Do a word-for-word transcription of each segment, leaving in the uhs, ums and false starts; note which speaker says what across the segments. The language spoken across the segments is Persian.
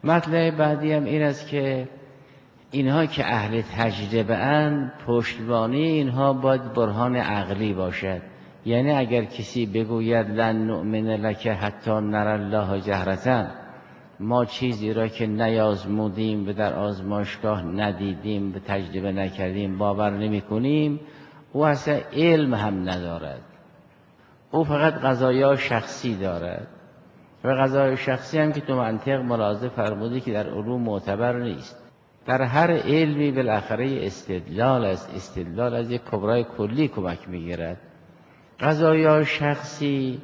Speaker 1: مطلب بعدی هم این است که اینها که اهل تجربه اند، پشتوانه اینها باید برهان عقلی باشد. یعنی اگر کسی بگوید لن نؤمن لک حتی نری الله جهرة، ما چیزی را که نیازمودیم و در آزمایشگاه ندیدیم و تجربه نکردیم باور نمی کنیم، او اصلا علم هم ندارد، او فقط قضایا شخصی دارد و قضای شخصی هم که تو منطق ملاحظه فرمودی که در علوم معتبر نیست. در هر علمی بالاخره استدلال است، استدلال از یک کبرای کلی کمک میگیرد. قضایا شخصی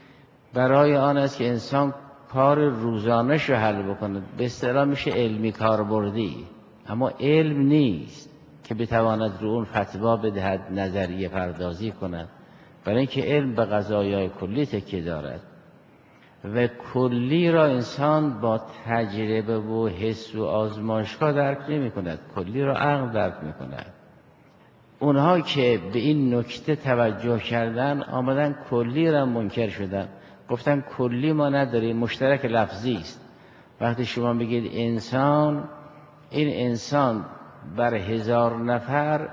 Speaker 1: برای آن است که انسان کار روزانش رو حل بکنه، به اصطلاح میشه علمی کاربردی، اما علم نیست که بتواند رو اون فتوا بدهد، نظریه پردازی کند، برای اینکه علم به قضایای کلی تکیه دارد و کلی را انسان با تجربه و حس و آزمایشگاه درک نمی کند، کلی را عقل درک می کند. اونها که به این نکته توجه کردن آمدن کلی را منکر شدن، گفتن کلی ما نداریم، مشترک لفظی است. وقتی شما بگید انسان، این انسان بر هزار نفر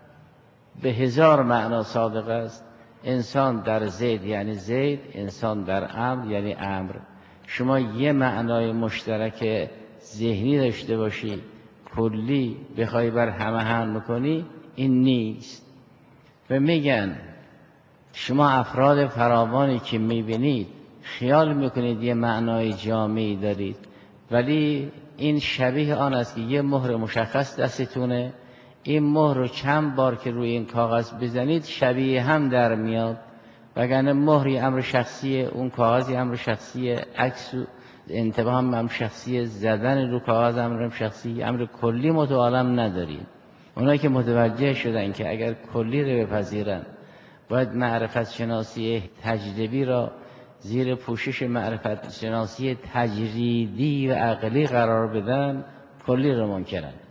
Speaker 1: به هزار معنا صادق است. انسان در زید یعنی زید، انسان در امر یعنی امر. شما یه معنای مشترک ذهنی داشته باشی، کلی بخوای بر همه حمل کنی، این نیست. و میگن شما افراد فراوانی که میبینید خیال میکنید یه معنای جامعی دارید، ولی این شبیه آن است که یه مهر مشخص دستتونه، این مهر رو چند بار که روی این کاغذ بزنید شبیه هم در میاد، وگرنه مهری امر شخصیه، اون کاغذی امر شخصیه، عکس و انتباه هم امر شخصیه، زدن رو کاغذ امر شخصیه، امر کلی متعالم ندارید. اونایی که متوجه شدن که اگر کلی رو بپذیرن باید معرفت شناسی تجربی را زیر پوشش معرفت شناسی تجریدی و عقلی قرار بدن، کلی رو منکرن.